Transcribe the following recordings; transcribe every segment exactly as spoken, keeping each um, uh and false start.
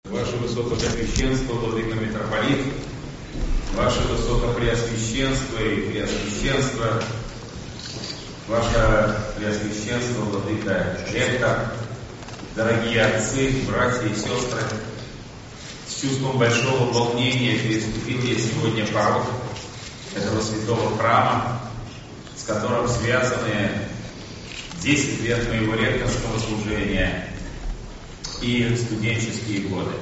Ваше Высокопреосвященство, Владыка Митрополит, Ваше Высокопреосвященство и Преосвященство, Ваше Преосвященство, Владыка Ректор, дорогие отцы, братья и сестры, с чувством большого волнения переступил я сегодня порог этого святого храма, с которым связаны десять лет моего ректорского служения и студенческие годы.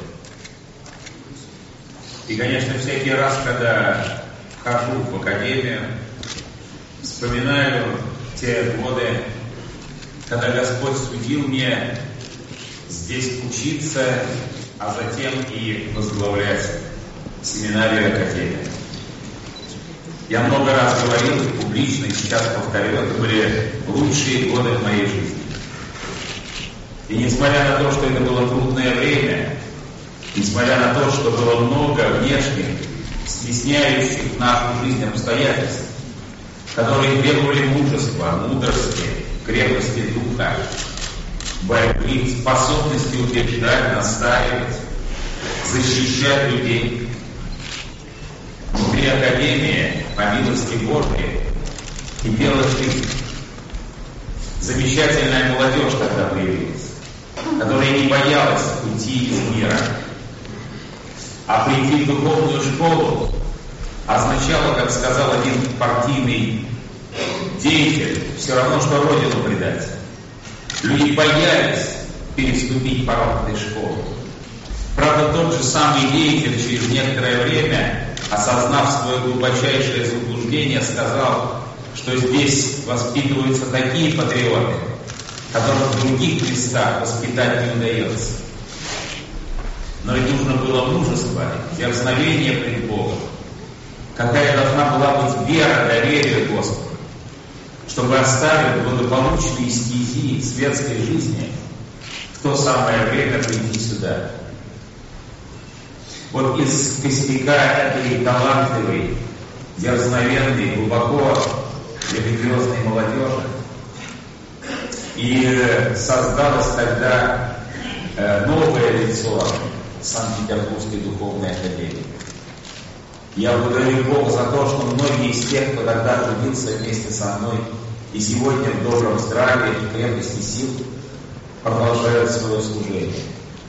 И, конечно, всякий раз, когда хожу в академию, вспоминаю те годы, когда Господь судил мне здесь учиться, а затем и возглавлять семинарию академии. Я много раз говорил публично, и сейчас повторю, это были лучшие годы в моей жизни. И несмотря на то, что это было трудное время, несмотря на то, что было много внешних, стесняющих нашу жизнь обстоятельств, которые требовали мужества, мудрости, крепости духа, борьбы, способности убеждать, настаивать, защищать людей, внутри академии, по милости Божией, кипела жизнь. Замечательная молодежь тогда появилась, которая не боялась уйти из мира. А прийти в духовную школу означало, как сказал один партийный деятель, все равно, что родину предать. Люди боялись переступить порог этой школы. Правда, тот же самый деятель через некоторое время, осознав свое глубочайшее заблуждение, сказал, что здесь воспитываются такие патриоты, которых в других местах воспитать не удается. Но ведь нужно было мужество, дерзновение пред Богом. Какая должна была быть вера, доверие Господу, чтобы оставить благополучные стези светской жизни в то самое время прийти сюда. Вот из костяка этой талантливой, дерзновенной, глубоко религиозной молодежи и создалось тогда новое лицо Санкт-Петербургской духовной академии. Я благодарю Бога за то, что многие из тех, кто тогда трудился вместе со мной и сегодня в добром здравии и крепости сил продолжают свое служение.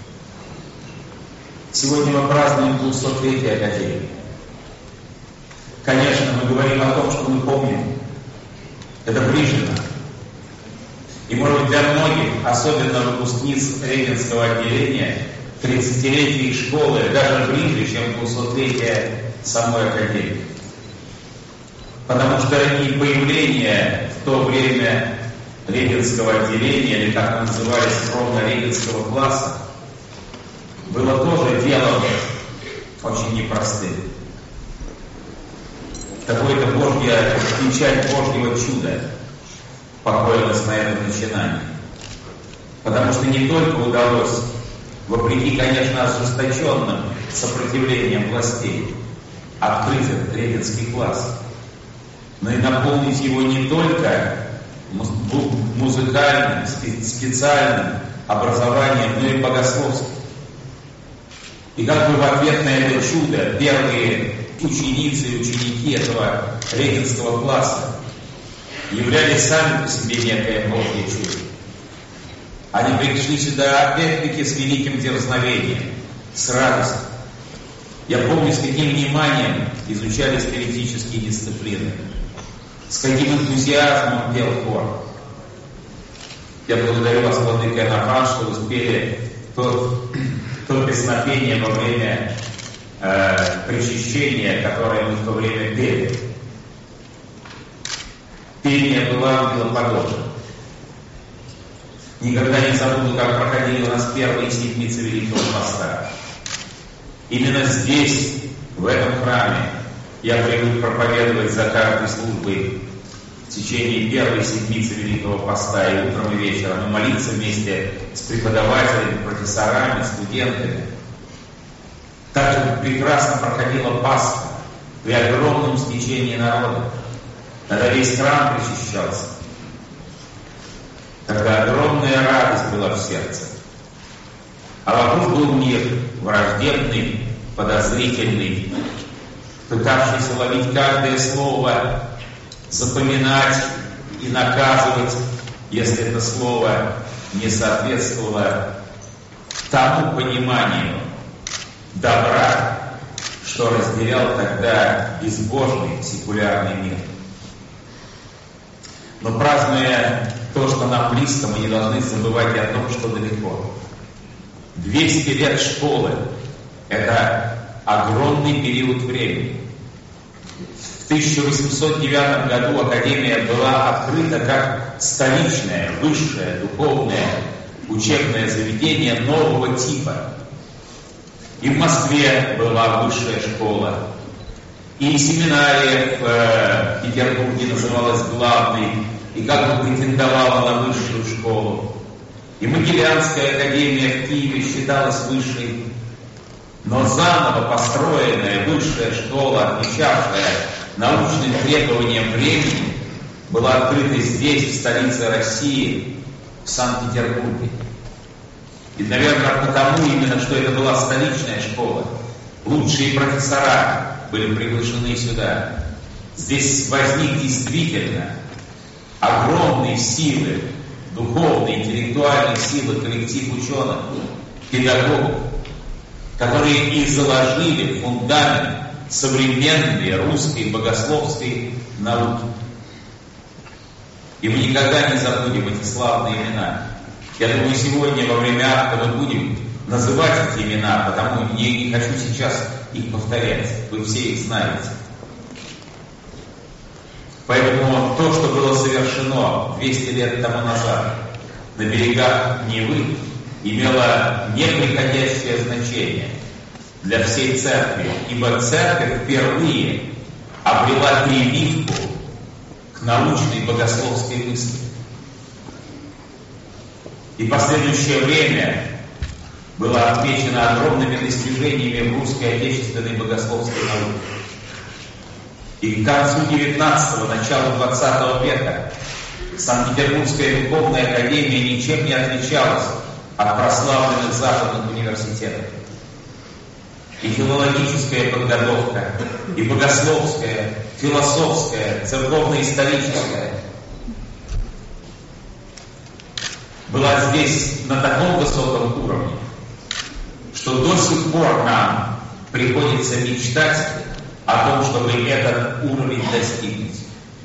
Сегодня мы празднуем двухсотлетие академии. Конечно, мы говорим о том, что мы помним. Это ближе нам. И, может быть, для многих, особенно выпускниц Регенского отделения, тридцатилетие школы даже ближе, чем двухсотлетие самой академии. Потому что и появление в то время Регенского отделения, или как мы называли скромно Регенского класса, было тоже делом очень непростым. Какое-то Божье, печать Божьего чуда покоилась на этом начинании. Потому что не только удалось, вопреки, конечно, ожесточенным сопротивлением властей, открыть этот Регенский класс, но и наполнить его не только музыкальным, специальным образованием, но и богословским. И как бы в ответ на это чудо первые ученицы и ученики этого Регенского класса являлись сами по себе некое Божье чудо. Они пришли сюда опять-таки с великим дерзновением, с радостью. Я помню, с каким вниманием изучали спиритические дисциплины, с каким энтузиазмом пел хор. Я благодарю вас, Владыка Иоаннафан, что вы спели тот, то песнопение во время э, причащения, которое мы в то время пели. Пение было ангелоподобным. Никогда не забуду, как проходили у нас первые седмицы Великого Поста. Именно здесь, в этом храме, я привык проповедовать за каждой службой в течение первой седмицы Великого Поста и утром и вечером, и молиться вместе с преподавателями, профессорами, студентами. Также прекрасно проходила Пасха при огромном стечении народа, когда весь храм причащался, когда огромная радость была в сердце. А вокруг был мир враждебный, подозрительный, пытавшийся ловить каждое слово, запоминать и наказывать, если это слово не соответствовало тому пониманию добра, что разделял тогда безбожный секулярный мир. Но празднуя то, что нам близко, мы не должны забывать и о том, что далеко. двести лет школы – это огромный период времени. В тысяча восемьсот девятом году Академия была открыта как столичное, высшее, духовное, учебное заведение нового типа. И в Москве была высшая школа, и семинария в э, Петербурге называлась главной, и как бы претендовала на высшую школу. И Могилянская академия в Киеве считалась высшей, но заново построенная высшая школа, отвечавшая научным требованиям времени, была открыта здесь, в столице России, в Санкт-Петербурге. И, наверное, потому именно, что это была столичная школа, лучшие профессора были приглашены сюда. Здесь возник действительно огромные силы, духовные, интеллектуальные силы, коллектив ученых, педагогов, которые и заложили фундамент современной русской богословской науки. И мы никогда не забудем эти славные имена. Я думаю, сегодня во время акта мы будем называть эти имена, потому не, не хочу сейчас их повторять. Вы все их знаете. Поэтому то, что было совершено двести лет тому назад на берегах Невы, имело неприходящее значение для всей церкви, ибо церковь впервые обрела прививку к научной богословской мысли. И последующее время было отмечено огромными достижениями в русской отечественной богословской науке. И к концу девятнадцатого, началу двадцатого века Санкт-Петербургская духовная академия ничем не отличалась от прославленных западных университетов. И филологическая подготовка, и богословская, философская, церковно-историческая была здесь на таком высоком уровне, что до сих пор нам приходится мечтать о том, чтобы этот уровень достигнуть.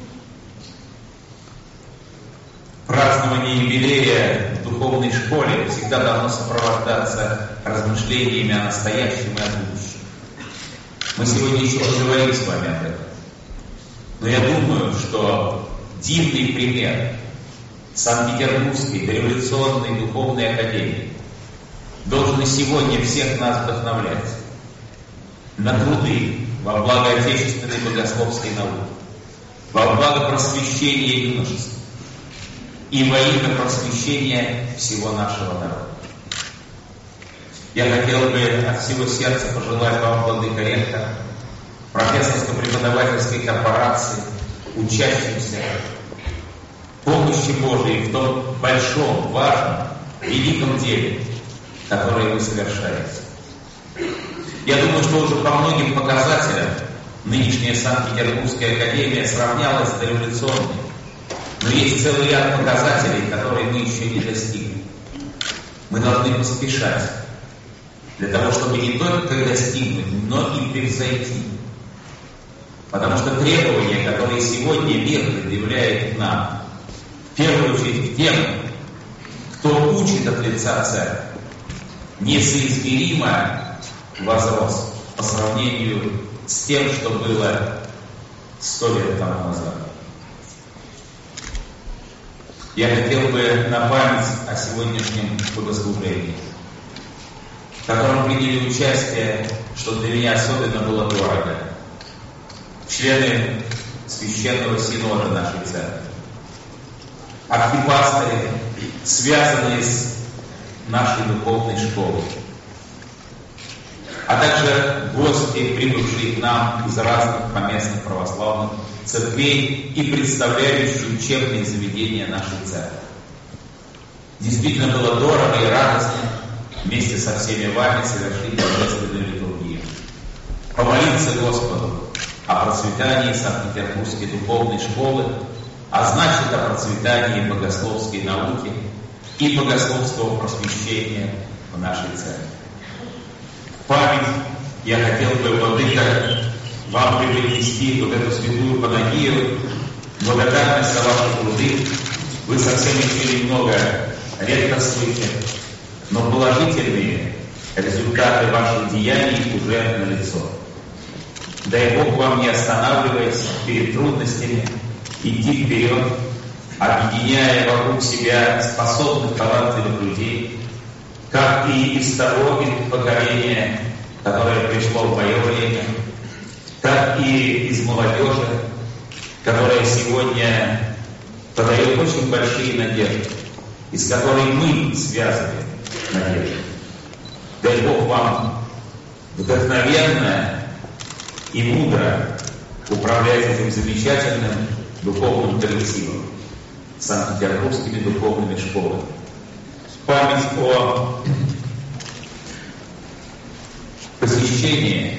Празднование юбилея в духовной школе всегда должно сопровождаться размышлениями о настоящем и о будущем. Мы сегодня еще поговорим с вами об этом. Но я думаю, что дивный пример Санкт-Петербургской дореволюционной духовной академии должен и сегодня всех нас вдохновлять на труды во благо отечественной богословской науки, во благо просвещения юношества и во имя просвещения всего нашего народа. Я хотел бы от всего сердца пожелать вам, владыка ректор, профессорско-преподавательской корпорации, учащимся, помощи Божией в том большом, важном, великом деле, которое вы совершаете. Я думаю, что уже по многим показателям нынешняя Санкт-Петербургская академия сравнялась с дореволюционной. Но есть целый ряд показателей, которые мы еще не достигли. Мы должны поспешать для того, чтобы не только достигнуть, но и превзойти. Потому что требования, которые сегодня мир предъявляет нам, в первую очередь тем, кто учит от лица церкви, несоизмеримо возрос по сравнению с тем, что было сто лет тому назад. Я хотел бы на память о сегодняшнем богослужении, в котором приняли участие, что для меня особенно было дорого, члены Священного Синода нашей церкви, архипастыри, связанные с нашей духовной школой, а также гости, прибывшие к нам из разных поместных православных церквей и представляющие учебные заведения нашей церкви. Действительно было дорого и радостно вместе со всеми вами совершить божественную литургию. Помолиться Господу о процветании Санкт-Петербургской духовной школы, а значит о процветании богословской науки и богословского просвещения в нашей церкви. В память я хотел бы, владыка, вам преподнести вот эту святую Панагию, благодарность за ваши труды. Вы совсем еще немного редкостуете, но положительные результаты ваших деяний уже налицо. Дай Бог вам, не останавливаясь перед трудностями, идти вперед, объединяя вокруг себя способных, талантливых людей, как и из того поколения, которое пришло в мое время, так и из молодежи, которая сегодня подает очень большие надежды, из которой мы связаны надежды. Дай Бог вам вдохновенно и мудро управлять этим замечательным духовным коллективом, Санкт-Петербургскими духовными школами. В память о посвящении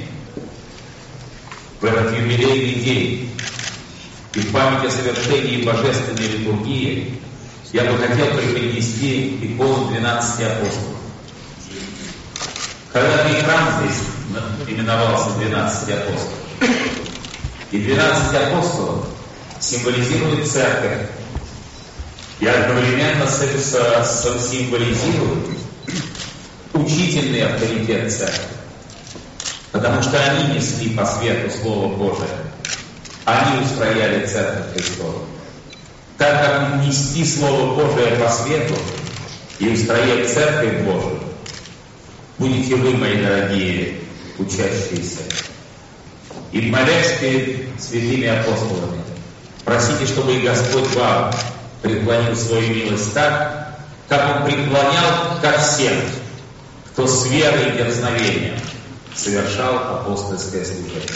в этот юбилейный день и в память о совершении божественной литургии я бы хотел преподнести икону двенадцати апостолов. Когда-то и храм здесь именовался двенадцати апостолов. И двенадцать апостолов символизирует церковь. И одновременно с, с, с символизирует учительный авторитет церкви. Потому что они несли по свету Слово Божие. Они устрояли Церковь Христову. Так как нести Слово Божие по свету и устроять Церковь Божию, будете вы, мои дорогие учащиеся. И молясь перед святыми апостолами, просите, чтобы и Господь вам преклонил свою милость так, как Он преклонял ко всем, кто с верой и дерзновением совершал апостольское служение.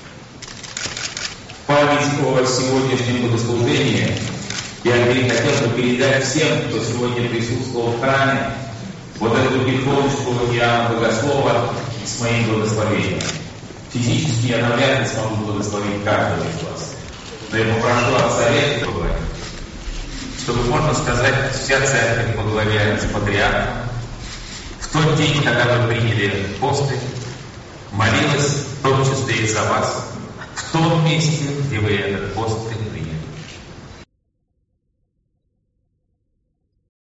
В память о сегодняшнем богослужении я хотел бы передать всем, кто сегодня присутствовал в храме, вот эту диковочку Иоанна Богослова с моим благословением. Физически я навряд ли смогу благословить каждого из вас, но я попрошу Отца Ветки поговорить, чтобы, можно сказать, вся церковь по главе с патриархом в тот день, когда вы приняли посты, молилась в том числе и за вас, в том месте, где вы этот пост приняли.